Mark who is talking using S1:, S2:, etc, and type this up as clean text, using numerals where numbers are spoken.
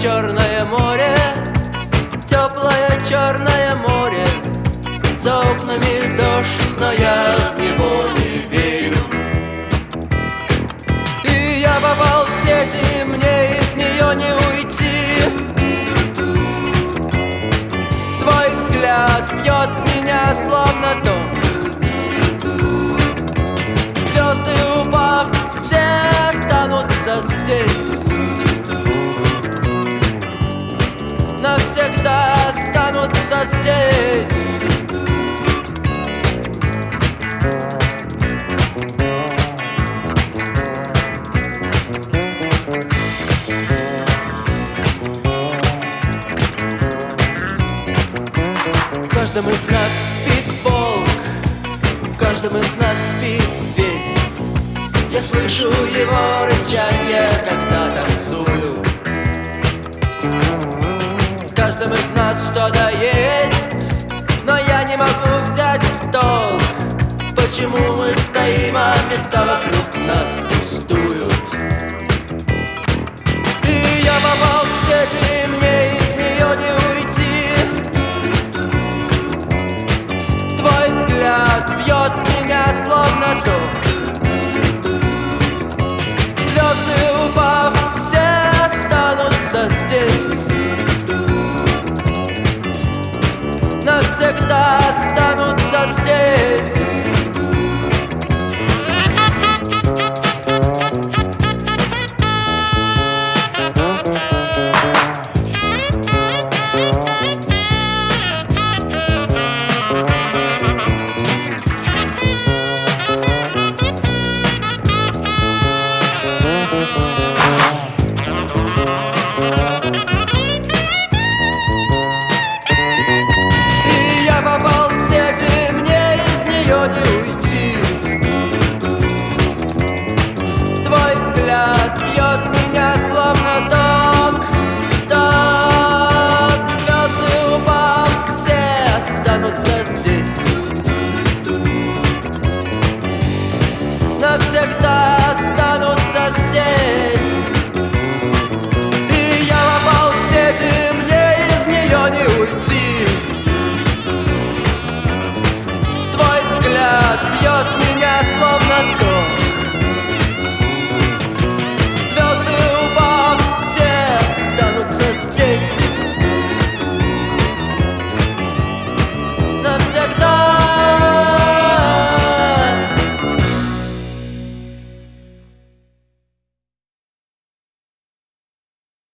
S1: черное море, теплое черное море. За окнами дождь, но я в него не верю. И я попал в сети, мне из нее не уйти. Твой взгляд бьет меня словно ток. Звезды упав, все останутся здесь. Навсегда останутся здесь. В каждом из нас спит волк, в каждом из нас спит зверь. Я слышу его рычанье, когда танцую. В каждом из нас что-то есть, но я не могу взять в толк, почему мы стоим, а места вокруг нас пустуют. И я попал в сети, мне из нее не уйти. Твой взгляд бьет меня словно ток. Звезды упав, все останутся здесь. Навсегда останутся здесь. И я попал в сети, мне из нее не